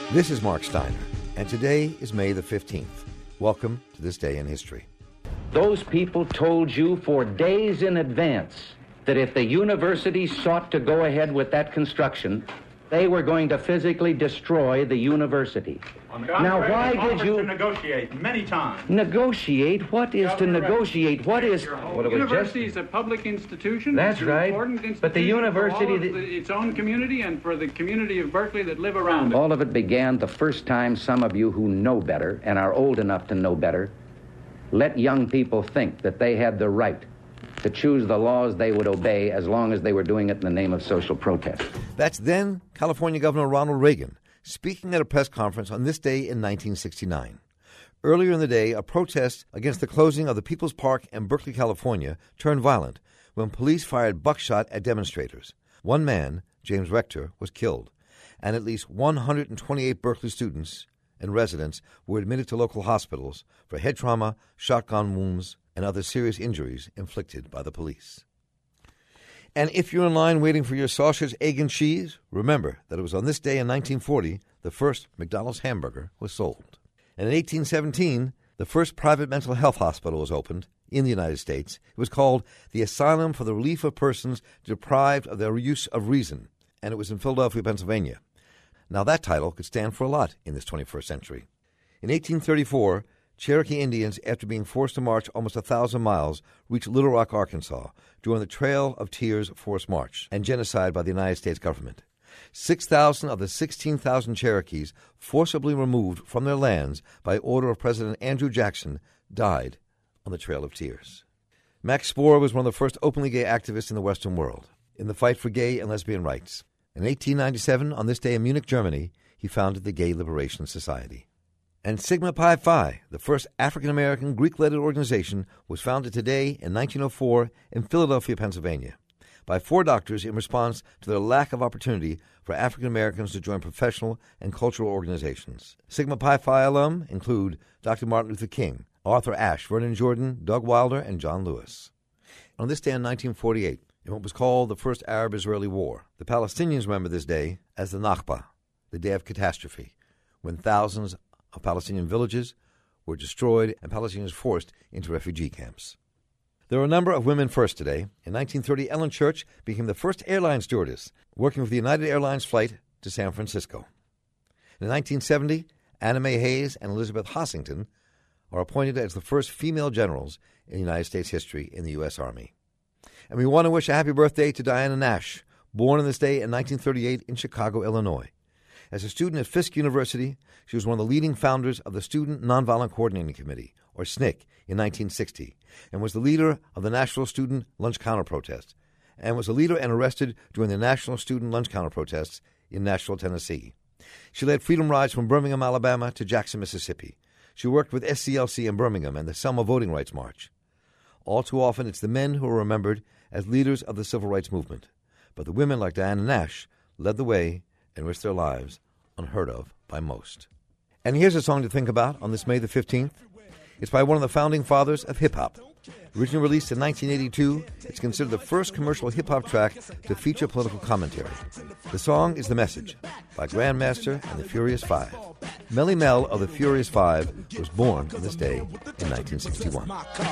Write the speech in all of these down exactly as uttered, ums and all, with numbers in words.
This is Mark Steiner, and today is May the fifteenth. Welcome to This Day in History. Those people told you for days in advance that if the university sought to go ahead with that construction, they were going to physically destroy the university. On the contrary, now, why they offered did you to negotiate many times? Negotiate? What is to Governor negotiate? What is? Well, it was University just- is a public institution. That's It's an right. important institution But the university for all of that- the, its own community and for the community of Berkeley that live around it. All of it began the first time some of you who know better and are old enough to know better let young people think that they had the right to choose the laws they would obey as long as they were doing it in the name of social protest. That's then California Governor Ronald Reagan speaking at a press conference on this day in nineteen sixty-nine. Earlier in the day, a protest against the closing of the People's Park in Berkeley, California, turned violent when police fired buckshot at demonstrators. One man, James Rector, was killed, and at least one hundred twenty-eight Berkeley students and residents were admitted to local hospitals for head trauma, shotgun wounds, and other serious injuries inflicted by the police. And if you're in line waiting for your sausage, egg, and cheese, remember that it was on this day in nineteen forty the first McDonald's hamburger was sold. And in eighteen seventeen, the first private mental health hospital was opened in the United States. It was called the Asylum for the Relief of Persons Deprived of Their Use of Reason, and it was in Philadelphia, Pennsylvania. Now that title could stand for a lot in this twenty-first century. In eighteen thirty-four, Cherokee Indians, after being forced to march almost a thousand miles, reached Little Rock, Arkansas, during the Trail of Tears forced march and genocide by the United States government. Six thousand of the sixteen thousand Cherokees, forcibly removed from their lands by order of President Andrew Jackson, died on the Trail of Tears. Max Spohr was one of the first openly gay activists in the Western world in the fight for gay and lesbian rights. In eighteen ninety-seven, on this day in Munich, Germany, he founded the Gay Liberation Society. And Sigma Pi Phi, the first African-American Greek-led organization, was founded today in nineteen oh four in Philadelphia, Pennsylvania, by four doctors in response to their lack of opportunity for African-Americans to join professional and cultural organizations. Sigma Pi Phi alum include Doctor Martin Luther King, Arthur Ashe, Vernon Jordan, Doug Wilder, and John Lewis. On this day in nineteen forty-eight, in what was called the First Arab-Israeli War, the Palestinians remember this day as the Nakba, the day of catastrophe, when thousands of Palestinian villages were destroyed and Palestinians forced into refugee camps. There are a number of women first today. In nineteen thirty, Ellen Church became the first airline stewardess, working with the United Airlines flight to San Francisco. In nineteen seventy, Anna Mae Hayes and Elizabeth Hossington are appointed as the first female generals in United States history in the U S. Army. And we want to wish a happy birthday to Diana Nash, born on this day in nineteen thirty-eight in Chicago, Illinois. As a student at Fisk University, she was one of the leading founders of the Student Nonviolent Coordinating Committee, or S N C C, in nineteen sixty, and was the leader of the National Student Lunch Counter Protest, and was a leader and arrested during the National Student Lunch Counter Protests in Nashville, Tennessee. She led freedom rides from Birmingham, Alabama to Jackson, Mississippi. She worked with S C L C in Birmingham and the Selma Voting Rights March. All too often, it's the men who are remembered as leaders of the civil rights movement, but the women like Diana Nash led the way and risked their lives, unheard of by most. And here's a song to think about on this May the fifteenth. It's by one of the founding fathers of hip-hop. Originally released in nineteen eighty-two, it's considered the first commercial hip-hop track to feature political commentary. The song is The Message by Grandmaster and the Furious Five. Melly Mel of the Furious Five was born on this day in nineteen sixty-one.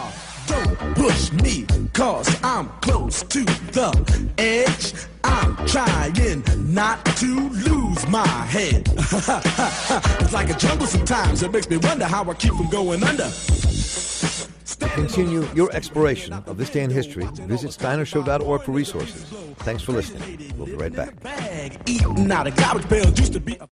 Don't push me, cause I'm close to the edge. I'm trying not to lose my head. It's like a jungle sometimes. It makes me wonder how I keep from going under. To continue your exploration of this day in history, visit steiner show dot org for resources. Thanks for listening. We'll be right back. Eating out of garbage pails used to be